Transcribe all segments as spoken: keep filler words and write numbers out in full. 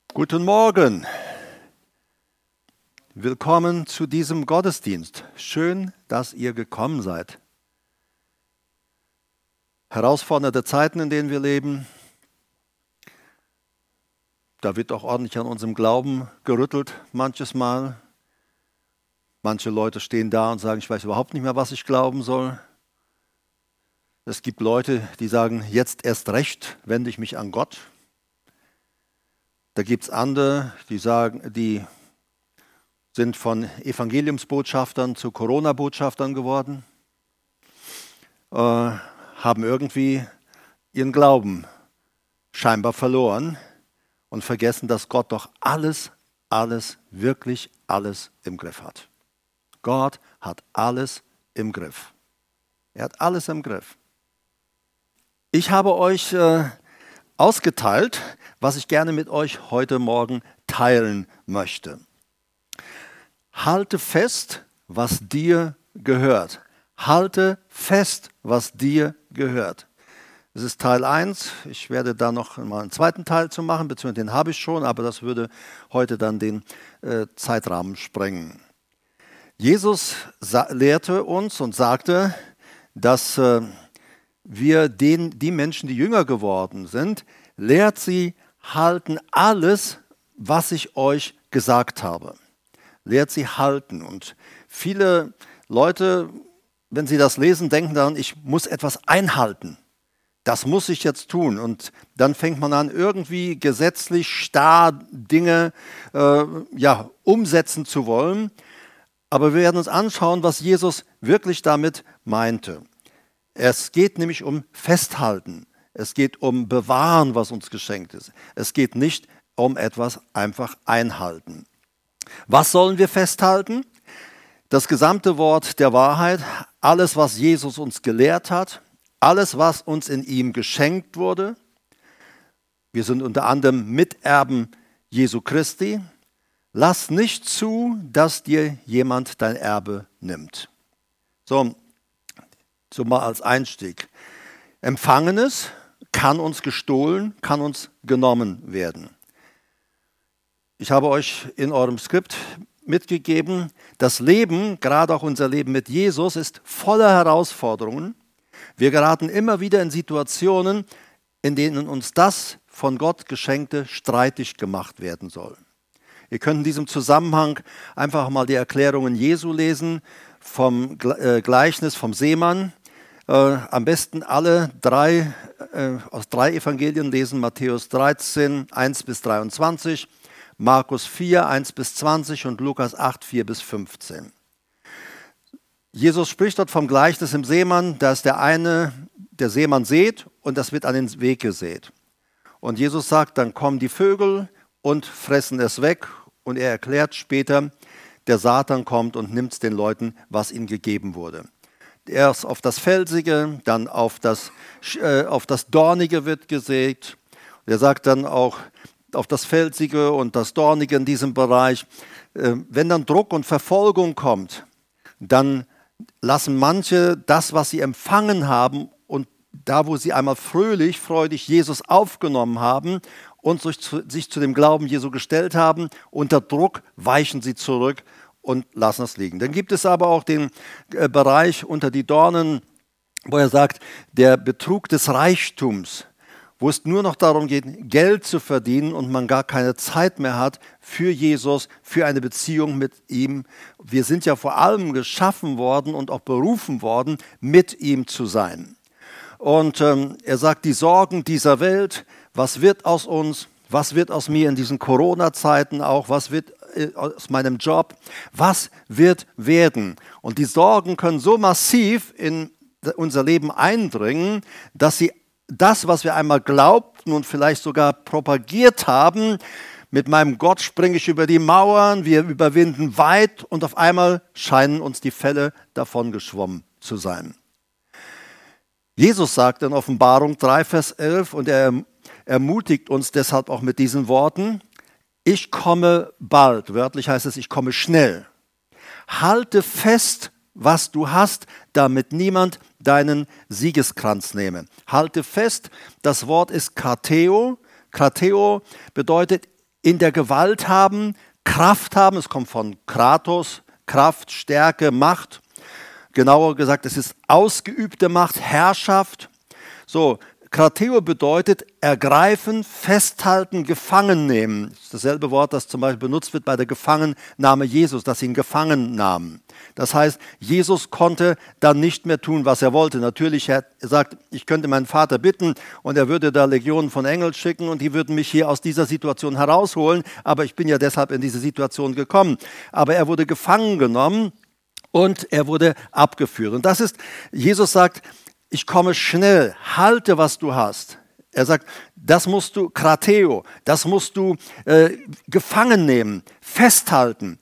Guten Morgen. Willkommen zu diesem Gottesdienst. Schön, dass ihr gekommen seid. Herausfordernde Zeiten, in denen wir leben. Da wird auch ordentlich an unserem Glauben gerüttelt, manches Mal. Manche Leute stehen da und sagen, ich weiß überhaupt nicht mehr, was ich glauben soll. Es gibt Leute, die sagen, jetzt erst recht wende ich mich an Gott. Da gibt es andere, die sagen, die sind von Evangeliumsbotschaftern zu Corona-Botschaftern geworden, äh, haben irgendwie ihren Glauben scheinbar verloren und vergessen, dass Gott doch alles, alles, wirklich alles im Griff hat. Gott hat alles im Griff. Er hat alles im Griff. Ich habe euch äh, ausgeteilt, was ich gerne mit euch heute Morgen teilen möchte. Halte fest, was dir gehört. Halte fest, was dir gehört. Das ist Teil eins. Ich werde da noch mal einen zweiten Teil zu machen, beziehungsweise den habe ich schon, aber das würde heute dann den äh, Zeitrahmen sprengen. Jesus sa- lehrte uns und sagte, dass äh, wir den, die Menschen, die jünger geworden sind, lehrt sie halten alles, was ich euch gesagt habe. Lehrt sie halten. Und viele Leute, wenn sie das lesen, denken daran, ich muss etwas einhalten. Das muss ich jetzt tun. Und dann fängt man an, irgendwie gesetzlich starr Dinge äh, ja, umsetzen zu wollen. Aber wir werden uns anschauen, was Jesus wirklich damit meinte. Es geht nämlich um Festhalten. Es geht um Bewahren, was uns geschenkt ist. Es geht nicht um etwas einfach einhalten. Was sollen wir festhalten? Das gesamte Wort der Wahrheit, alles, was Jesus uns gelehrt hat, alles, was uns in ihm geschenkt wurde. Wir sind unter anderem Miterben Jesu Christi. Lass nicht zu, dass dir jemand dein Erbe nimmt. So, so mal als Einstieg. Empfangenes kann uns gestohlen, kann uns genommen werden. Ich habe euch in eurem Skript mitgegeben, das Leben, gerade auch unser Leben mit Jesus, ist voller Herausforderungen. Wir geraten immer wieder in Situationen, in denen uns das von Gott Geschenkte streitig gemacht werden soll. Ihr könnt in diesem Zusammenhang einfach mal die Erklärungen Jesu lesen vom Gleichnis vom Seemann. Äh, am besten alle drei, äh, aus drei Evangelien lesen, Matthäus dreizehn, eins bis dreiundzwanzig, Markus vier, eins bis zwanzig und Lukas acht, vier bis fünfzehn. Jesus spricht dort vom Gleichnis im Seemann, da ist der eine, der Seemann sät und das wird an den Weg gesät. Und Jesus sagt, dann kommen die Vögel und fressen es weg und er erklärt später, der Satan kommt und nimmt den Leuten, was ihnen gegeben wurde. Erst auf das Felsige, dann auf das, äh, auf das Dornige wird gesät. Er sagt dann auch auf das Felsige und das Dornige in diesem Bereich. Äh, wenn dann Druck und Verfolgung kommt, dann lassen manche das, was sie empfangen haben und da, wo sie einmal fröhlich, freudig Jesus aufgenommen haben und sich zu, sich zu dem Glauben Jesu gestellt haben, unter Druck weichen sie zurück und lassen es liegen. Dann gibt es aber auch den äh, Bereich unter die Dornen, wo er sagt, der Betrug des Reichtums, wo es nur noch darum geht, Geld zu verdienen und man gar keine Zeit mehr hat für Jesus, für eine Beziehung mit ihm. Wir sind ja vor allem geschaffen worden und auch berufen worden, mit ihm zu sein. Und ähm, er sagt, die Sorgen dieser Welt, was wird aus uns, was wird aus mir in diesen Corona-Zeiten auch, was wird aus meinem Job, was wird werden? Und die Sorgen können so massiv in unser Leben eindringen, dass sie das, was wir einmal glaubten und vielleicht sogar propagiert haben, mit meinem Gott springe ich über die Mauern, wir überwinden weit und auf einmal scheinen uns die Fälle davongeschwommen zu sein. Jesus sagt in Offenbarung drei, Vers elf und er ermutigt uns deshalb auch mit diesen Worten, ich komme bald, wörtlich heißt es, ich komme schnell. Halte fest, was du hast, damit niemand deinen Siegeskranz nehme. Halte fest, das Wort ist Krateo. Krateo bedeutet in der Gewalt haben, Kraft haben. Es kommt von Kratos, Kraft, Stärke, Macht. Genauer gesagt, es ist ausgeübte Macht, Herrschaft. So, Krateo bedeutet ergreifen, festhalten, gefangen nehmen. Das ist dasselbe Wort, das zum Beispiel benutzt wird bei der Gefangennahme Jesus, dass sie ihn gefangen nahmen. Das heißt, Jesus konnte dann nicht mehr tun, was er wollte. Natürlich, er sagt, ich könnte meinen Vater bitten und er würde da Legionen von Engeln schicken und die würden mich hier aus dieser Situation herausholen, aber ich bin ja deshalb in diese Situation gekommen. Aber er wurde gefangen genommen und er wurde abgeführt. Und das ist, Jesus sagt, ich komme schnell, halte, was du hast. Er sagt, das musst du, Krateo, das musst du äh, gefangen nehmen, festhalten.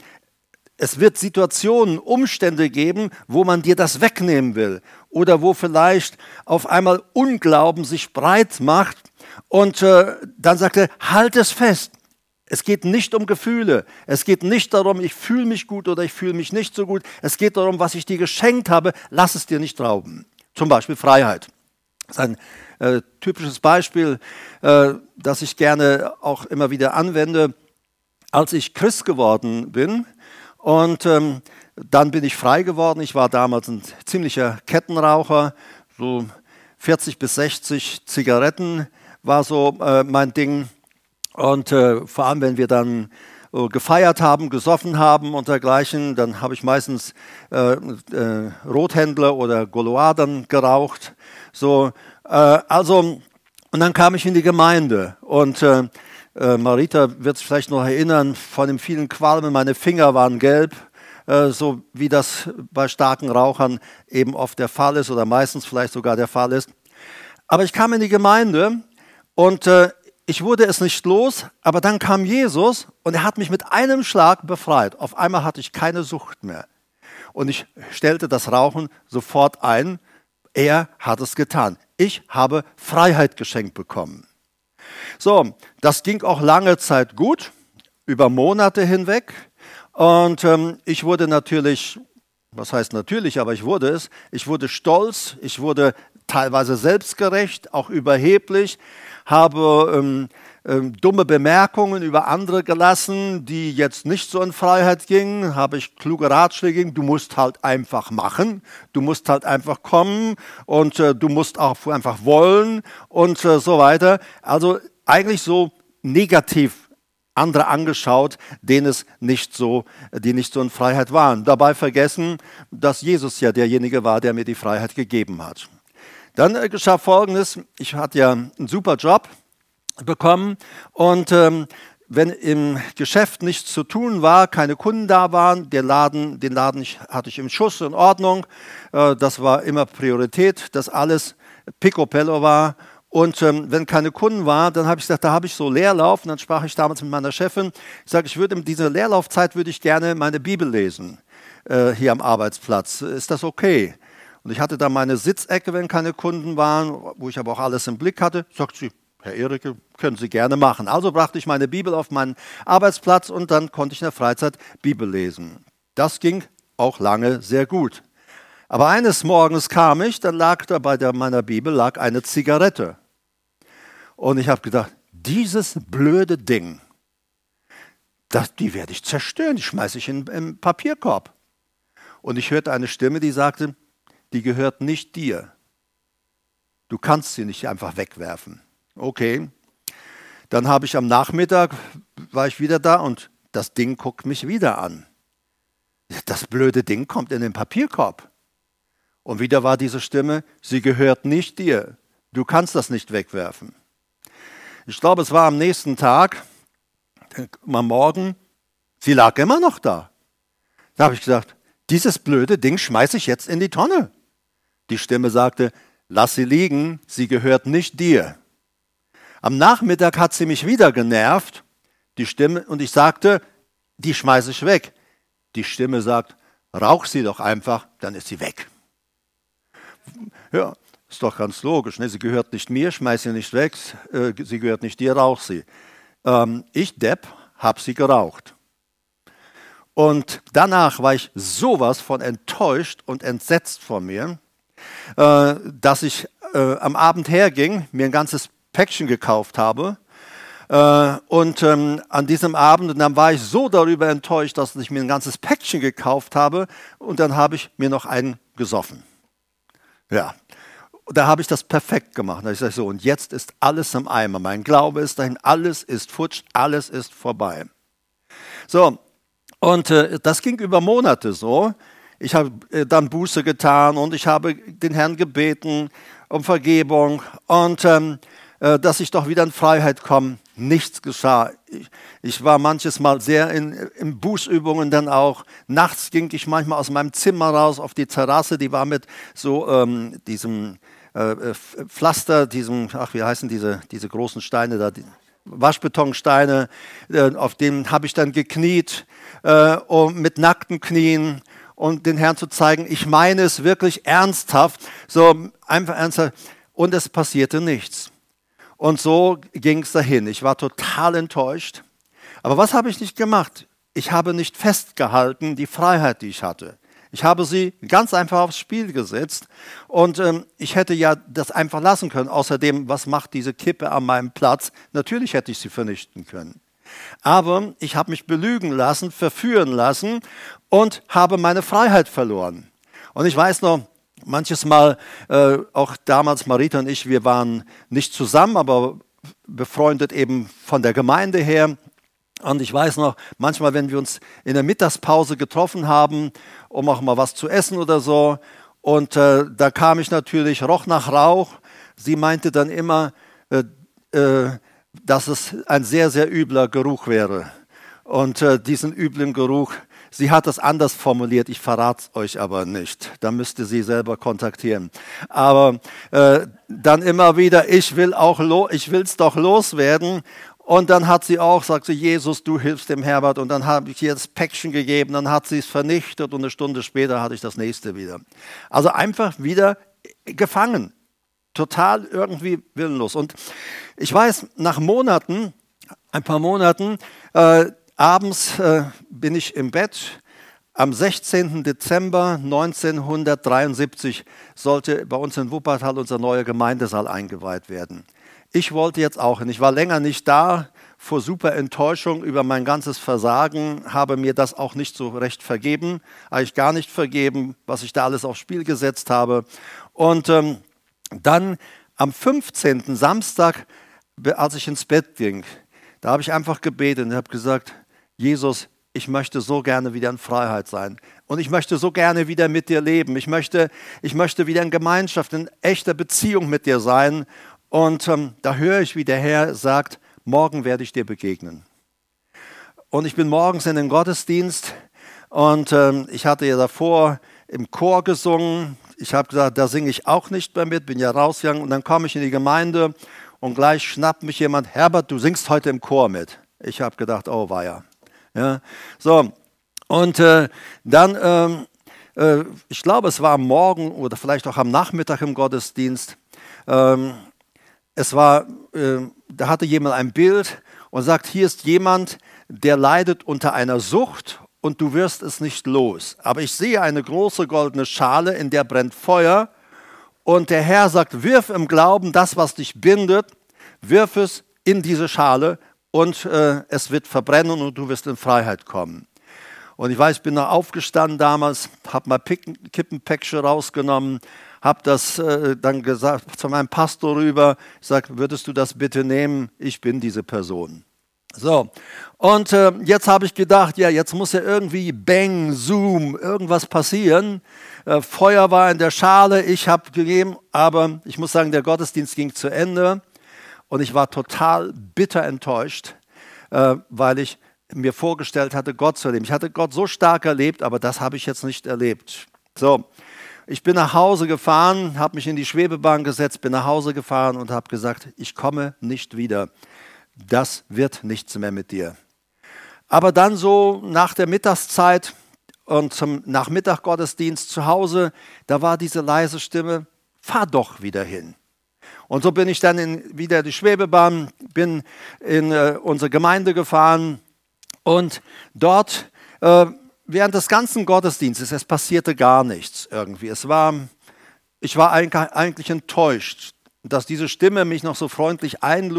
Es wird Situationen, Umstände geben, wo man dir das wegnehmen will oder wo vielleicht auf einmal Unglauben sich breit macht und äh, dann sagt er, halt es fest. Es geht nicht um Gefühle, es geht nicht darum, ich fühle mich gut oder ich fühle mich nicht so gut. Es geht darum, was ich dir geschenkt habe, lass es dir nicht rauben. Zum Beispiel Freiheit. Das ist ein äh, typisches Beispiel, äh, das ich gerne auch immer wieder anwende. Als ich Christ geworden bin und ähm, dann bin ich frei geworden. Ich war damals ein ziemlicher Kettenraucher, so vierzig bis sechzig Zigaretten war so äh, mein Ding. Und äh, vor allem, wenn wir dann gefeiert haben, gesoffen haben und dergleichen, dann habe ich meistens äh, äh, Rothändler oder Gaulois dann geraucht. So, äh, also, und dann kam ich in die Gemeinde und äh, äh, Marita wird sich vielleicht noch erinnern, von den vielen Qualmen, meine Finger waren gelb, äh, so wie das bei starken Rauchern eben oft der Fall ist oder meistens vielleicht sogar der Fall ist. Aber ich kam in die Gemeinde und äh, ich wurde es nicht los, aber dann kam Jesus und er hat mich mit einem Schlag befreit. Auf einmal hatte ich keine Sucht mehr. Und ich stellte das Rauchen sofort ein. Er hat es getan. Ich habe Freiheit geschenkt bekommen. So, das ging auch lange Zeit gut, über Monate hinweg. Und ähm, ich wurde natürlich, was heißt natürlich, aber ich wurde es, ich wurde stolz, ich wurde teilweise selbstgerecht, auch überheblich, habe ähm, ähm, dumme Bemerkungen über andere gelassen, die jetzt nicht so in Freiheit gingen, habe ich kluge Ratschläge gegeben, du musst halt einfach machen, du musst halt einfach kommen und äh, du musst auch einfach wollen und äh, so weiter. Also eigentlich so negativ andere angeschaut, denen es nicht so, die nicht so in Freiheit waren. Dabei vergessen, dass Jesus ja derjenige war, der mir die Freiheit gegeben hat. Dann äh, geschah Folgendes, ich hatte ja einen super Job bekommen und ähm, wenn im Geschäft nichts zu tun war, keine Kunden da waren, der Laden, den Laden ich, hatte ich im Schuss, in Ordnung, äh, das war immer Priorität, dass alles picobello war. Und ähm, wenn keine Kunden waren, dann habe ich gesagt, da habe ich so Leerlauf. Und dann sprach ich damals mit meiner Chefin, ich sage, ich würde in dieser Leerlaufzeit würde ich gerne meine Bibel lesen, äh, hier am Arbeitsplatz. Ist das okay? Und ich hatte da meine Sitzecke, wenn keine Kunden waren, wo ich aber auch alles im Blick hatte. Sagt sie, Herr Ehricke, können Sie gerne machen. Also brachte ich meine Bibel auf meinen Arbeitsplatz und dann konnte ich in der Freizeit Bibel lesen. Das ging auch lange sehr gut. Aber eines Morgens kam ich, dann lag da bei der, meiner Bibel lag eine Zigarette. Und ich habe gedacht, dieses blöde Ding, das, die werde ich zerstören, die schmeiße ich in den Papierkorb. Und ich hörte eine Stimme, die sagte, die gehört nicht dir. Du kannst sie nicht einfach wegwerfen. Okay. Dann habe ich am Nachmittag, war ich wieder da und das Ding guckt mich wieder an. Das blöde Ding kommt in den Papierkorb. Und wieder war diese Stimme, sie gehört nicht dir. Du kannst das nicht wegwerfen. Ich glaube, es war am nächsten Tag, am Morgen, sie lag immer noch da. Da habe ich gesagt, dieses blöde Ding schmeiße ich jetzt in die Tonne. Die Stimme sagte, lass sie liegen, sie gehört nicht dir. Am Nachmittag hat sie mich wieder genervt, die Stimme, und ich sagte, die schmeiße ich weg. Die Stimme sagt, rauch sie doch einfach, dann ist sie weg. Ja, ist doch ganz logisch. Ne? Sie gehört nicht mir, schmeiß sie nicht weg, äh, sie gehört nicht dir, rauch sie. Ähm, ich, Depp, habe sie geraucht. Und danach war ich sowas von enttäuscht und entsetzt von mir, äh, dass ich äh, am Abend herging, mir ein ganzes Päckchen gekauft habe Äh, und ähm, an diesem Abend, und dann war ich so darüber enttäuscht, dass ich mir ein ganzes Päckchen gekauft habe und dann habe ich mir noch einen gesoffen. Ja, da habe ich das perfekt gemacht. Da ich sage so, und jetzt ist alles im Eimer. Mein Glaube ist dahin, alles ist futsch, alles ist vorbei. So, und äh, das ging über Monate so. Ich habe äh, dann Buße getan und ich habe den Herrn gebeten um Vergebung und ähm, äh, dass ich doch wieder in Freiheit komme. Nichts geschah. Ich, ich war manches Mal sehr in, in Bußübungen dann auch. Nachts ging ich manchmal aus meinem Zimmer raus auf die Terrasse, die war mit so ähm, diesem äh, Pflaster, diesem, ach wie heißen diese, diese großen Steine da, die Waschbetonsteine, äh, auf denen habe ich dann gekniet äh, und mit nackten Knien, um den Herrn zu zeigen, ich meine es wirklich ernsthaft, so einfach ernsthaft, und es passierte nichts. Und so ging es dahin. Ich war total enttäuscht. Aber was habe ich nicht gemacht? Ich habe nicht festgehalten die Freiheit, die ich hatte. Ich habe sie ganz einfach aufs Spiel gesetzt und ähm, ich hätte ja das einfach lassen können. Außerdem, was macht diese Kippe an meinem Platz? Natürlich hätte ich sie vernichten können. Aber ich habe mich belügen lassen, verführen lassen und habe meine Freiheit verloren. Und ich weiß noch, manches Mal, äh, auch damals Marita und ich, wir waren nicht zusammen, aber befreundet eben von der Gemeinde her. Und ich weiß noch, manchmal, wenn wir uns in der Mittagspause getroffen haben, um auch mal was zu essen oder so, und äh, da kam ich natürlich, roch nach Rauch. Sie meinte dann immer, äh, äh, dass es ein sehr, sehr übler Geruch wäre. Und äh, diesen üblen Geruch, sie hat das anders formuliert, ich verrate es euch aber nicht. Da müsst ihr sie selber kontaktieren. Aber äh, dann immer wieder, ich will auch lo- ich will's doch loswerden. Und dann hat sie auch, sagt sie, Jesus, du hilfst dem Herbert. Und dann habe ich ihr das Päckchen gegeben, dann hat sie es vernichtet und eine Stunde später hatte ich das nächste wieder. Also einfach wieder gefangen. Total irgendwie willenlos. Und ich weiß, nach Monaten, ein paar Monaten, äh, abends äh, bin ich im Bett. Am sechzehnten Dezember neunzehnhundertdreiundsiebzig sollte bei uns in Wuppertal unser neuer Gemeindesaal eingeweiht werden. Ich wollte jetzt auch hin. Ich war länger nicht da, vor super Enttäuschung über mein ganzes Versagen, habe mir das auch nicht so recht vergeben, eigentlich gar nicht vergeben, was ich da alles aufs Spiel gesetzt habe. Und ähm, dann am fünfzehnten Samstag, als ich ins Bett ging, da habe ich einfach gebetet und habe gesagt, Jesus, ich möchte so gerne wieder in Freiheit sein und ich möchte so gerne wieder mit dir leben. Ich möchte, ich möchte wieder in Gemeinschaft, in echter Beziehung mit dir sein. Und ähm, da höre ich, wie der Herr sagt, morgen werde ich dir begegnen. Und ich bin morgens in den Gottesdienst und ähm, ich hatte ja davor im Chor gesungen. Ich habe gesagt, da singe ich auch nicht mehr mit, bin ja rausgegangen. Und dann komme ich in die Gemeinde und gleich schnappt mich jemand, Herbert, du singst heute im Chor mit. Ich habe gedacht, oh weia. Ja, so, und äh, dann, ähm, äh, ich glaube, es war am Morgen oder vielleicht auch am Nachmittag im Gottesdienst, ähm, es war, äh, da hatte jemand ein Bild und sagt, hier ist jemand, der leidet unter einer Sucht und du wirst es nicht los. Aber ich sehe eine große goldene Schale, in der brennt Feuer und der Herr sagt, wirf im Glauben das, was dich bindet, wirf es in diese Schale und äh, es wird verbrennen und du wirst in Freiheit kommen. Und ich weiß, ich bin da aufgestanden damals, habe mal Kippenpäckchen rausgenommen, habe das äh, dann gesagt zu meinem Pastor rüber, ich sage, würdest du das bitte nehmen? Ich bin diese Person. So, und äh, jetzt habe ich gedacht, ja, jetzt muss ja irgendwie Bang, Zoom, irgendwas passieren. Äh, Feuer war in der Schale, ich habe gegeben, aber ich muss sagen, der Gottesdienst ging zu Ende und ich war total bitter enttäuscht, äh, weil ich mir vorgestellt hatte, Gott zu erleben. Ich hatte Gott so stark erlebt, aber das habe ich jetzt nicht erlebt. So, ich bin nach Hause gefahren, habe mich in die Schwebebahn gesetzt, bin nach Hause gefahren und habe gesagt, ich komme nicht wieder. Das wird nichts mehr mit dir. Aber dann so nach der Mittagszeit und zum Nachmittag-Gottesdienst zu Hause, da war diese leise Stimme, fahr doch wieder hin. Und so bin ich dann in, wieder die Schwebebahn, bin in äh, unsere Gemeinde gefahren und dort, äh, während des ganzen Gottesdienstes, es passierte gar nichts irgendwie. Es war, ich war eigentlich enttäuscht, dass diese Stimme mich noch so freundlich einlud,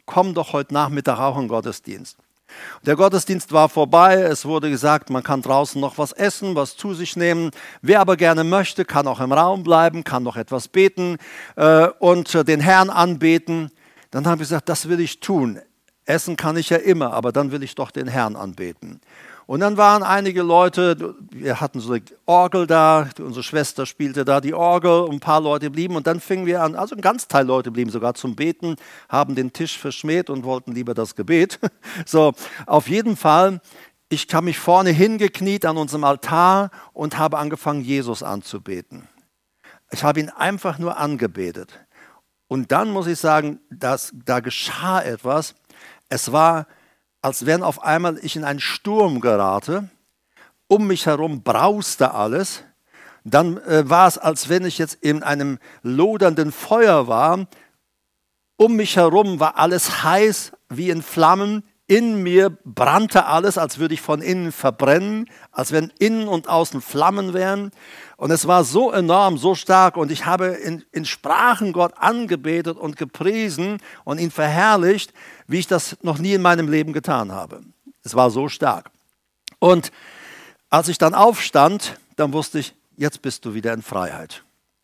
komm doch heute Nachmittag auch in den Gottesdienst. Der Gottesdienst war vorbei, es wurde gesagt, man kann draußen noch was essen, was zu sich nehmen. Wer aber gerne möchte, kann auch im Raum bleiben, kann noch etwas beten äh, und äh, den Herrn anbeten. Dann habe ich gesagt, das will ich tun. Essen kann ich ja immer, aber dann will ich doch den Herrn anbeten. Und dann waren einige Leute, wir hatten so eine Orgel da, unsere Schwester spielte da die Orgel, ein paar Leute blieben und dann fingen wir an, also ein Ganzteil Leute blieben sogar zum Beten, haben den Tisch verschmäht und wollten lieber das Gebet. So, auf jeden Fall, ich habe mich vorne hingekniet an unserem Altar und habe angefangen, Jesus anzubeten. Ich habe ihn einfach nur angebetet. Und dann muss ich sagen, dass, da geschah etwas. Es war, als wenn auf einmal ich in einen Sturm gerate. Um mich herum brauste alles. Dann äh, war es, als wenn ich jetzt in einem lodernden Feuer war. Um mich herum war alles heiß wie in Flammen. In mir brannte alles, als würde ich von innen verbrennen, als wenn innen und außen Flammen wären. Und es war so enorm, so stark. Und ich habe in, in Sprachen Gott angebetet und gepriesen und ihn verherrlicht, wie ich das noch nie in meinem Leben getan habe. Es war so stark. Und als ich dann aufstand, dann wusste ich, jetzt bist du wieder in Freiheit.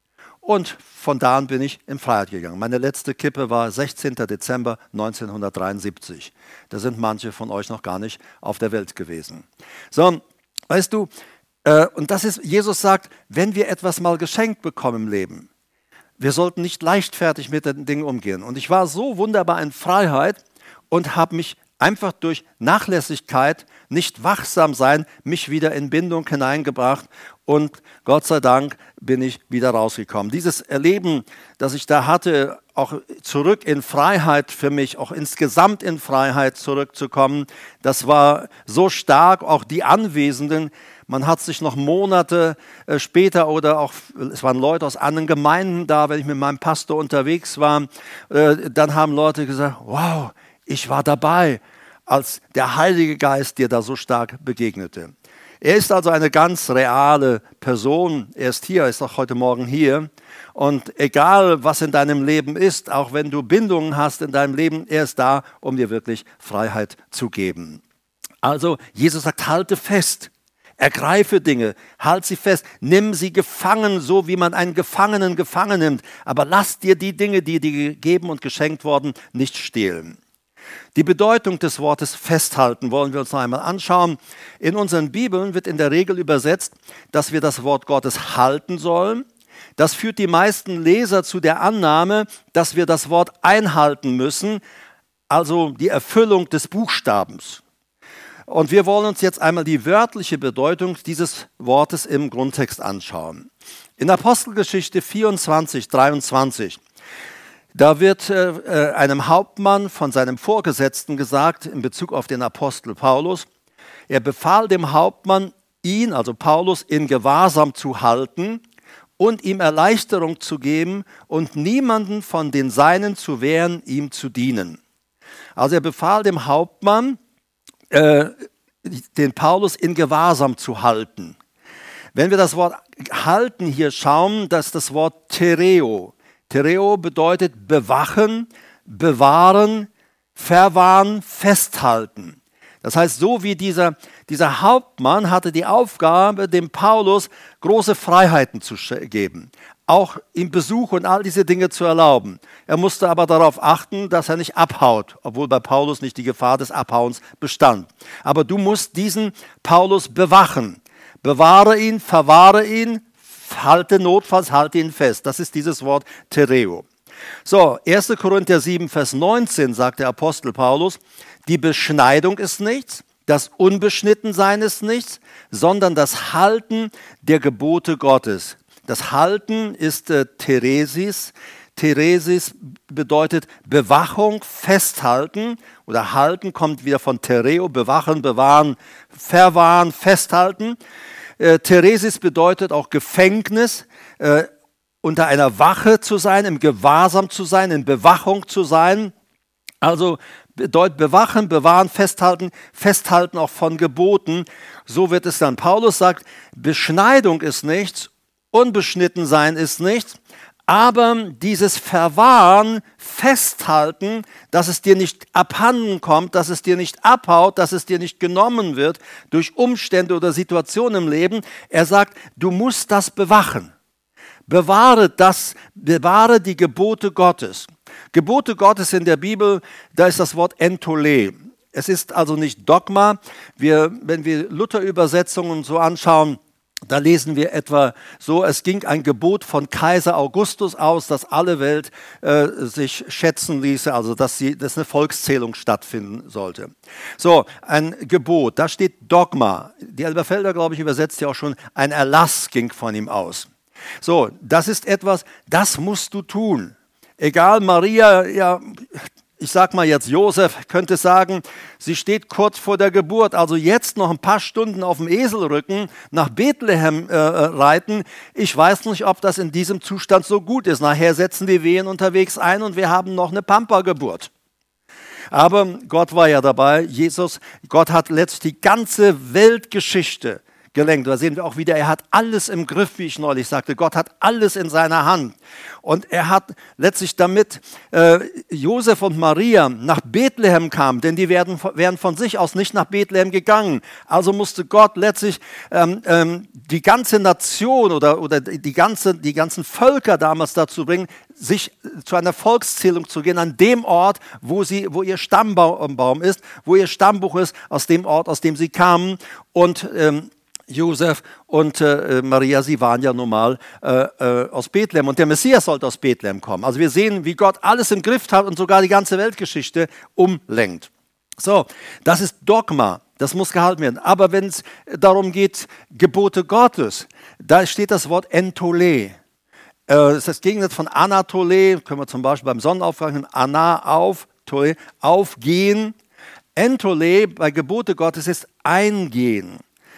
Und von da an bin ich in Freiheit gegangen. Meine letzte Kippe war sechzehnten Dezember neunzehnhundertdreiundsiebzig. Da sind manche von euch noch gar nicht auf der Welt gewesen. So, weißt du, äh, und das ist, Jesus sagt, wenn wir etwas mal geschenkt bekommen im Leben, wir sollten nicht leichtfertig mit den Dingen umgehen. Und ich war so wunderbar in Freiheit und habe mich einfach durch Nachlässigkeit, nicht wachsam sein, mich wieder in Bindung hineingebracht und Gott sei Dank bin ich wieder rausgekommen. Dieses Erleben, das ich da hatte, auch zurück in Freiheit für mich, auch insgesamt in Freiheit zurückzukommen, das war so stark, auch die Anwesenden. Man hat sich noch Monate äh, später oder auch, es waren Leute aus anderen Gemeinden da, wenn ich mit meinem Pastor unterwegs war, äh, dann haben Leute gesagt, wow, ich war dabei, als der Heilige Geist dir da so stark begegnete. Er ist also eine ganz reale Person. Er ist hier, er ist auch heute Morgen hier. Und egal, was in deinem Leben ist, auch wenn du Bindungen hast in deinem Leben, er ist da, um dir wirklich Freiheit zu geben. Also Jesus sagt, halte fest. Ergreife Dinge, halt sie fest, nimm sie gefangen, so wie man einen Gefangenen gefangen nimmt. Aber lass dir die Dinge, die dir gegeben und geschenkt wurden, nicht stehlen. Die Bedeutung des Wortes festhalten wollen wir uns noch einmal anschauen. In unseren Bibeln wird in der Regel übersetzt, dass wir das Wort Gottes halten sollen. Das führt die meisten Leser zu der Annahme, dass wir das Wort einhalten müssen, also die Erfüllung des Buchstabens. Und wir wollen uns jetzt einmal die wörtliche Bedeutung dieses Wortes im Grundtext anschauen. In Apostelgeschichte vierundzwanzig, dreiundzwanzig, da wird äh, einem Hauptmann von seinem Vorgesetzten gesagt, in Bezug auf den Apostel Paulus, er befahl dem Hauptmann, ihn, also Paulus, in Gewahrsam zu halten und ihm Erleichterung zu geben und niemanden von den Seinen zu wehren, ihm zu dienen. Also er befahl dem Hauptmann, äh, den Paulus in Gewahrsam zu halten. Wenn wir das Wort halten hier schauen, das ist das Wort Tereo. Tereo bedeutet bewachen, bewahren, verwahren, festhalten. Das heißt, so wie dieser, dieser Hauptmann hatte die Aufgabe, dem Paulus große Freiheiten zu geben, auch ihm Besuch und all diese Dinge zu erlauben. Er musste aber darauf achten, dass er nicht abhaut, obwohl bei Paulus nicht die Gefahr des Abhauens bestand. Aber du musst diesen Paulus bewachen. Bewahre ihn, verwahre ihn, halte notfalls, halte ihn fest. Das ist dieses Wort Tereo. So, erster Korinther sieben, Vers neunzehn sagt der Apostel Paulus, die Beschneidung ist nichts, das Unbeschnittensein ist nichts, sondern das Halten der Gebote Gottes. Das Halten ist äh, Theresis. Theresis bedeutet Bewachung, festhalten oder halten, kommt wieder von Tereo, bewachen, bewahren, verwahren, festhalten. Äh, Theresis bedeutet auch Gefängnis, äh, unter einer Wache zu sein, im Gewahrsam zu sein, in Bewachung zu sein. Also bedeutet bewachen, bewahren, festhalten, festhalten auch von Geboten. So wird es dann. Paulus sagt, Beschneidung ist nichts, unbeschnitten sein ist nichts, Aber dieses Verwahren, Festhalten, dass es dir nicht abhanden kommt, dass es dir nicht abhaut, dass es dir nicht genommen wird durch Umstände oder Situationen im Leben. Er sagt, du musst das bewachen. Bewahre das, bewahre die Gebote Gottes. Gebote Gottes in der Bibel, da ist das Wort Entole. Es ist also nicht Dogma. Wir, wenn wir Luther-Übersetzungen so anschauen, da lesen wir etwa so, es ging ein Gebot von Kaiser Augustus aus, dass alle Welt äh, sich schätzen ließe, also dass, sie, dass eine Volkszählung stattfinden sollte. So, ein Gebot, da steht Dogma. Die Elberfelder, glaube ich, übersetzt ja auch schon, ein Erlass ging von ihm aus. So, das ist etwas, das musst du tun. Egal, Maria, ja, ich sag mal jetzt, Josef könnte sagen, sie steht kurz vor der Geburt, also jetzt noch ein paar Stunden auf dem Eselrücken nach Bethlehem äh, reiten. Ich weiß nicht, ob das in diesem Zustand so gut ist. Nachher setzen die Wehen unterwegs ein und wir haben noch eine Pampa-Geburt. Aber Gott war ja dabei, Jesus, Gott hat letztlich die ganze Weltgeschichte gelenkt. Da sehen wir auch wieder, er hat alles im Griff, wie ich neulich sagte. Gott hat alles in seiner Hand. Und er hat letztlich damit äh, Josef und Maria nach Bethlehem kamen, denn die werden, wären von sich aus nicht nach Bethlehem gegangen. Also musste Gott letztlich ähm, ähm, die ganze Nation oder, oder die, ganze, die ganzen Völker damals dazu bringen, sich zu einer Volkszählung zu gehen, an dem Ort, wo, sie, wo ihr Stammbaum ist, wo ihr Stammbuch ist, aus dem Ort, aus dem sie kamen. Und ähm, Josef und äh, Maria, sie waren ja nun mal äh, äh, aus Bethlehem und der Messias sollte aus Bethlehem kommen. Also wir sehen, wie Gott alles im Griff hat und sogar die ganze Weltgeschichte umlenkt. So, das ist Dogma, das muss gehalten werden. Aber wenn es darum geht, Gebote Gottes, da steht das Wort Entole. Äh, das ist das Gegenteil von Anatole, können wir zum Beispiel beim Sonnenaufgang nehmen, Ana, auf, Tole, aufgehen. Entole bei Gebote Gottes ist eingehen.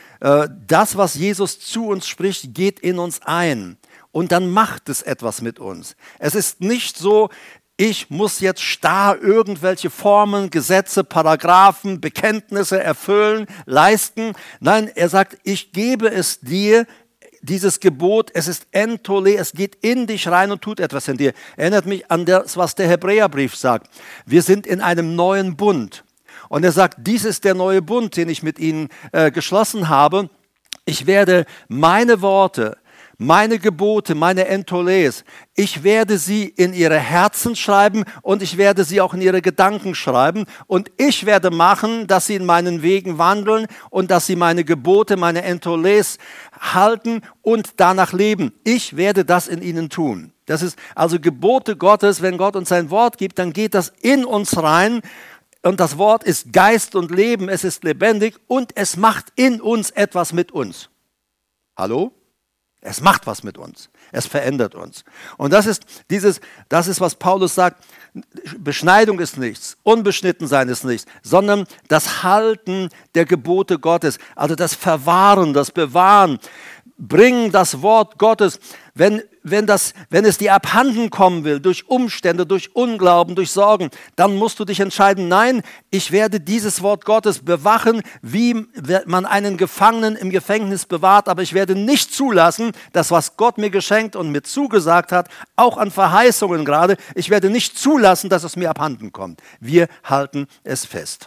Das, was Jesus zu uns spricht, geht in uns ein und dann macht es etwas mit uns. Es ist nicht so, ich muss jetzt starr irgendwelche Formen, Gesetze, Paragraphen, Bekenntnisse erfüllen, leisten. Nein, er sagt, ich gebe es dir, dieses Gebot, es ist Entole, es geht in dich rein und tut etwas in dir. Erinnert mich an das, was der Hebräerbrief sagt. Wir sind in einem neuen Bund. Und er sagt, dies ist der neue Bund, den ich mit ihnen äh, geschlossen habe. Ich werde meine Worte, meine Gebote, meine Entoles, ich werde sie in ihre Herzen schreiben und ich werde sie auch in ihre Gedanken schreiben. Und ich werde machen, dass sie in meinen Wegen wandeln und dass sie meine Gebote, meine Entoles halten und danach leben. Ich werde das in ihnen tun. Das ist also Gebote Gottes. Wenn Gott uns sein Wort gibt, dann geht das in uns rein. Und das Wort ist Geist und Leben, es ist lebendig und es macht in uns etwas mit uns. Hallo? Es macht was mit uns. Es verändert uns. Und das ist dieses, das ist, was Paulus sagt, Beschneidung ist nichts, Unbeschnittensein ist nichts, sondern das Halten der Gebote Gottes, also das Verwahren, das Bewahren, bringen das Wort Gottes, wenn, wenn, das, wenn es dir abhanden kommen will, durch Umstände, durch Unglauben, durch Sorgen, dann musst du dich entscheiden, nein, ich werde dieses Wort Gottes bewachen, wie man einen Gefangenen im Gefängnis bewahrt, aber ich werde nicht zulassen, dass was Gott mir geschenkt und mir zugesagt hat, auch an Verheißungen gerade, ich werde nicht zulassen, dass es mir abhanden kommt. Wir halten es fest.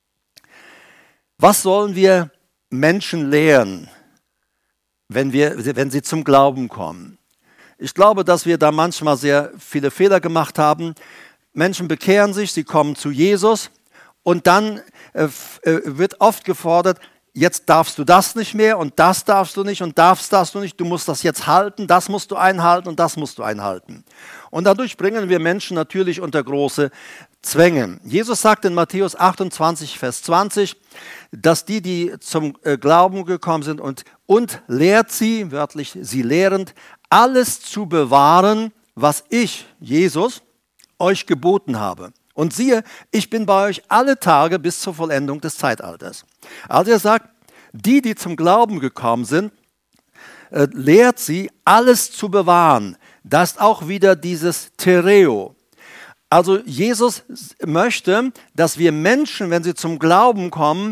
Was sollen wir Menschen lehren, wenn wir, wenn sie zum Glauben kommen? Ich glaube, dass wir da manchmal sehr viele Fehler gemacht haben. Menschen bekehren sich, sie kommen zu Jesus und dann äh, wird oft gefordert, jetzt darfst du das nicht mehr und das darfst du nicht und das darfst du nicht, du musst das jetzt halten, das musst du einhalten und das musst du einhalten. Und dadurch bringen wir Menschen natürlich unter große Zwänge. Jesus sagt in Matthäus achtundzwanzig, Vers zwanzig, dass die, die zum Glauben gekommen sind und, und lehrt sie, wörtlich sie lehrend, alles zu bewahren, was ich, Jesus, euch geboten habe. Und siehe, ich bin bei euch alle Tage bis zur Vollendung des Zeitalters. Also er sagt, die, die zum Glauben gekommen sind, äh, lehrt sie, alles zu bewahren. Das ist auch wieder dieses Tereo. Also Jesus möchte, dass wir Menschen, wenn sie zum Glauben kommen,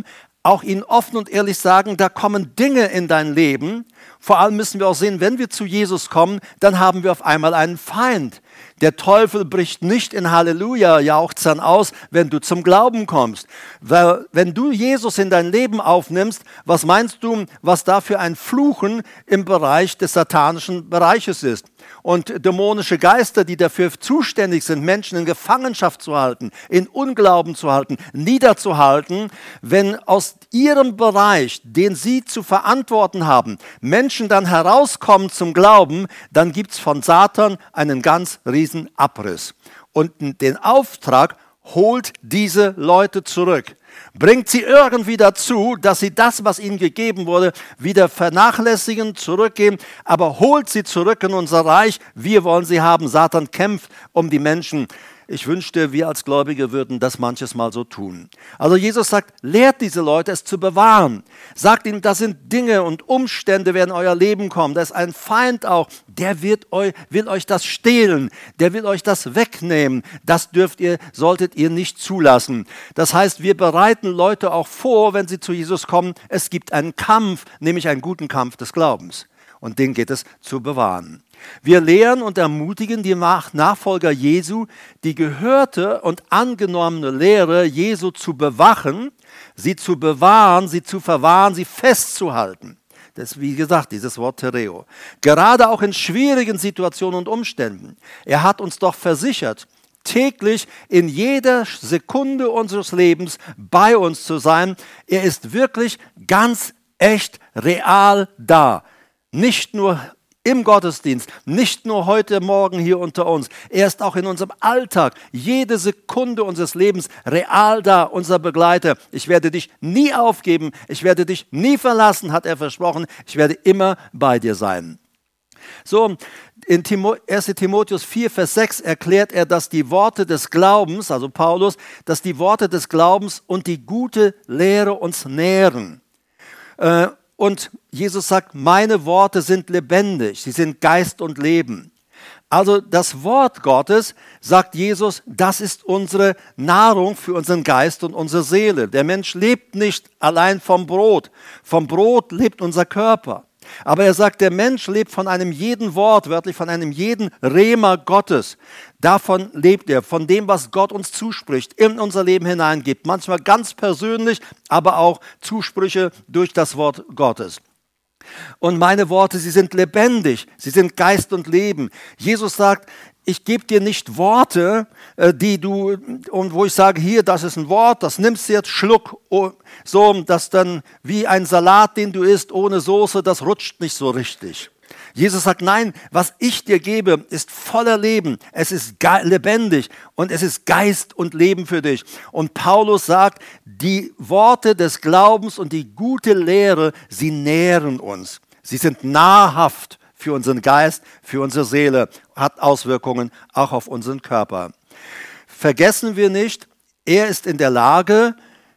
auch ihnen offen und ehrlich sagen, da kommen Dinge in dein Leben. Vor allem müssen wir auch sehen, wenn wir zu Jesus kommen, dann haben wir auf einmal einen Feind. Der Teufel bricht nicht in Halleluja-Jauchzern aus, wenn du zum Glauben kommst. Weil, wenn du Jesus in dein Leben aufnimmst, was meinst du, was da für ein Fluchen im Bereich des satanischen Bereiches ist? Und dämonische Geister, die dafür zuständig sind, Menschen in Gefangenschaft zu halten, in Unglauben zu halten, niederzuhalten, wenn aus ihrem Bereich, den sie zu verantworten haben, Menschen dann herauskommen zum Glauben, dann gibt es von Satan einen ganz riesen Abriss. Und den Auftrag, holt diese Leute zurück. Bringt sie irgendwie dazu, dass sie das, was ihnen gegeben wurde, wieder vernachlässigen, zurückgeben, aber holt sie zurück in unser Reich. Wir wollen sie haben. Satan kämpft um die Menschen. Ich wünschte, wir als Gläubige würden das manches Mal so tun. Also Jesus sagt, lehrt diese Leute, es zu bewahren. Sagt ihnen, das sind Dinge und Umstände werden in euer Leben kommen. Da ist ein Feind auch, der wird euch, will euch das stehlen, der will euch das wegnehmen. Das dürft ihr, solltet ihr nicht zulassen. Das heißt, wir bereiten Leute auch vor, wenn sie zu Jesus kommen. Es gibt einen Kampf, nämlich einen guten Kampf des Glaubens. Und den geht es zu bewahren. Wir lehren und ermutigen die Nachfolger Jesu, die gehörte und angenommene Lehre Jesu zu bewachen, sie zu bewahren, sie zu verwahren, sie festzuhalten. Das ist, wie gesagt, dieses Wort Tereo. Gerade auch in schwierigen Situationen und Umständen. Er hat uns doch versichert, täglich in jeder Sekunde unseres Lebens bei uns zu sein. Er ist wirklich ganz echt real da. Nicht nur im Gottesdienst, nicht nur heute Morgen hier unter uns. Er ist auch in unserem Alltag, jede Sekunde unseres Lebens real da, unser Begleiter. Ich werde dich nie aufgeben, ich werde dich nie verlassen, hat er versprochen. Ich werde immer bei dir sein. So, in erster Timotheus vier, Vers sechs erklärt er, dass die Worte des Glaubens, also Paulus, dass die Worte des Glaubens und die gute Lehre uns nähren. Äh, Und Jesus sagt, meine Worte sind lebendig, sie sind Geist und Leben. Also das Wort Gottes, sagt Jesus, das ist unsere Nahrung für unseren Geist und unsere Seele. Der Mensch lebt nicht allein vom Brot. Vom Brot lebt unser Körper. Aber er sagt, der Mensch lebt von einem jeden Wort, wörtlich von einem jeden Rema Gottes. Davon lebt er, von dem, was Gott uns zuspricht, in unser Leben hineingibt. Manchmal ganz persönlich, aber auch Zusprüche durch das Wort Gottes. Und meine Worte, sie sind lebendig, sie sind Geist und Leben. Jesus sagt, ich gebe dir nicht Worte, die du, und wo ich sage, hier, das ist ein Wort, das nimmst du jetzt, schluck, so, dass dann wie ein Salat, den du isst, ohne Soße, das rutscht nicht so richtig. Jesus sagt, nein, was ich dir gebe, ist voller Leben, es ist lebendig und es ist Geist und Leben für dich. Und Paulus sagt, die Worte des Glaubens und die gute Lehre, sie nähren uns. Sie sind nahrhaft für unseren Geist, für unsere Seele, hat Auswirkungen auch auf unseren Körper. Vergessen wir nicht, er ist in der Lage,